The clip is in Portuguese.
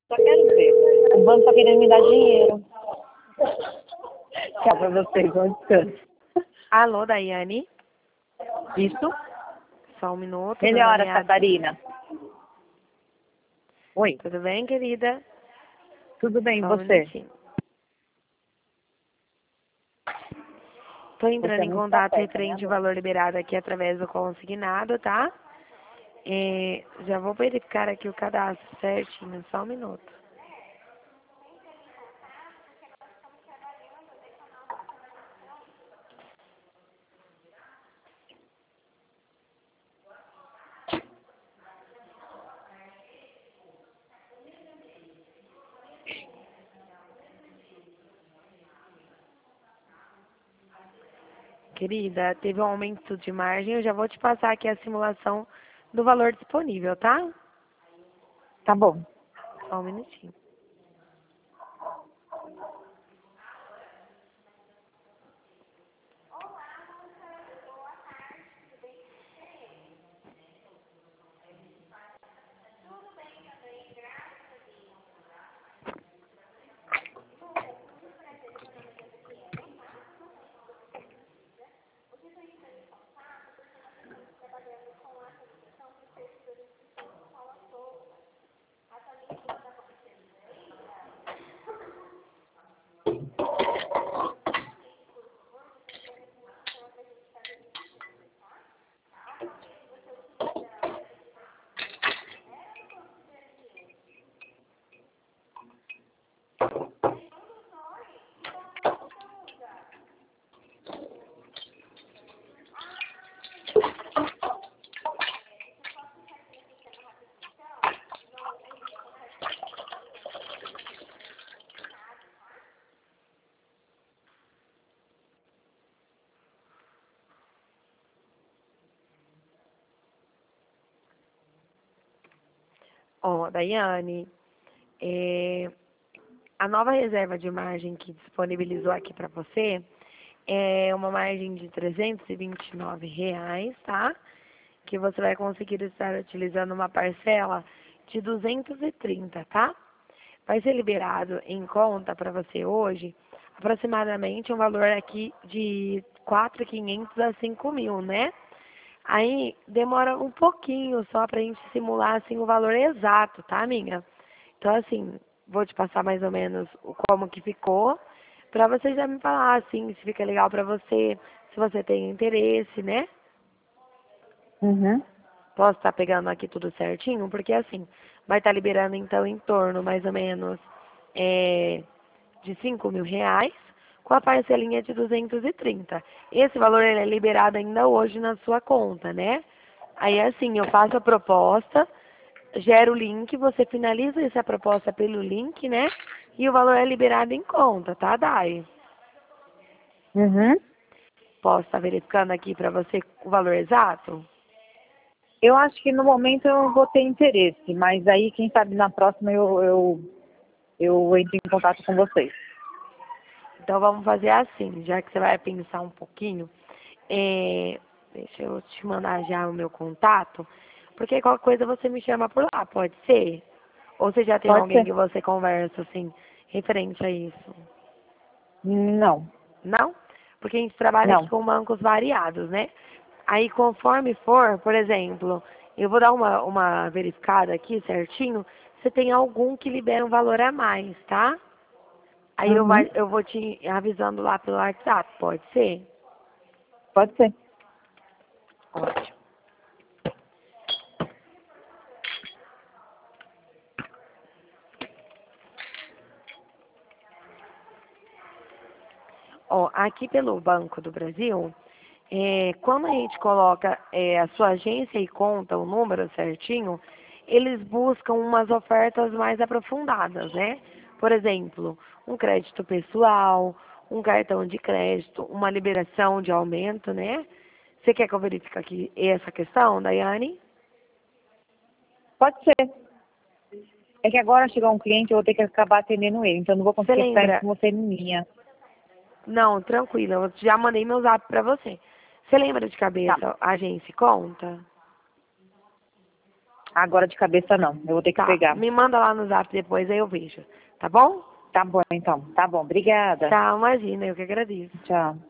Só quero ver. O banco tá querendo me dar dinheiro. Tchau pra vocês, bom descanso. Alô, Daiane? Isso? Só um minuto. Melhora, Catarina. Oi, Tudo bem, querida? tudo bem, e Só um você? minutinho. Tô entrando Você é em muito contato pateta, né, referente ao amor? valor liberado aqui através do consignado, tá? Já vou verificar aqui o cadastro certinho, só um minuto. Querida, teve um aumento de margem, eu já vou te passar aqui a simulação do valor disponível, tá? Tá bom. Só um minutinho. Ó, Daiane, a nova reserva de margem que disponibilizou aqui para você é uma margem de R$ 329, tá? Que você vai conseguir estar utilizando uma parcela de 230, tá? Vai ser liberado em conta para você hoje aproximadamente um valor aqui de 4.500 a 5.000, né? Aí demora um pouquinho só pra gente simular assim o valor exato, tá, minha? Então assim, vou te passar mais ou menos como que ficou, pra você já me falar assim, se fica legal pra você, se você tem interesse, né? Uhum. Posso estar pegando aqui tudo certinho, porque assim, vai estar liberando então em torno mais ou menos de R$ 5.000, com a parcelinha de 230. Esse valor ele é liberado ainda hoje na sua conta, né? Aí assim, eu faço a proposta, gero o link, você finaliza essa proposta pelo link, né? E o valor é liberado em conta, tá, Dai? Uhum. Posso estar verificando aqui para você o valor exato? Eu acho que no momento eu vou ter interesse, mas aí quem sabe na próxima eu entro em contato com vocês. Então vamos fazer assim, já que você vai pensar um pouquinho, deixa eu te mandar já o meu contato, porque qualquer coisa você me chama por lá, pode ser? Ou você já tem Pode alguém ser? que você conversa assim, referente a isso? Não, Não? Porque a gente trabalha aqui não. com bancos variados, né? Aí conforme for, por exemplo, eu vou dar uma verificada aqui certinho, se tem algum que libera um valor a mais, tá? Aí Uhum. eu vou te avisando lá pelo WhatsApp, pode ser? Pode ser. Ótimo. Ó, aqui pelo Banco do Brasil, quando a gente coloca a sua agência e conta, o número certinho, eles buscam umas ofertas mais aprofundadas, né? Por exemplo, um crédito pessoal, um cartão de crédito, uma liberação de aumento, né? Você quer que eu verifique aqui essa questão, Daiane? Pode ser. É que agora chegou um cliente, eu vou ter que acabar atendendo ele, então eu não vou Você conseguir ficar lembra? com você em linha. Não, tranquila, eu já mandei meu zap pra você. Você lembra de Tá. cabeça a agência e conta? Agora de cabeça não, eu vou ter que Tá, pegar. me manda lá no zap depois, aí eu vejo. Tá bom? Tá bom então, tá bom, obrigada. Tchau, imagina, eu que agradeço. Tchau.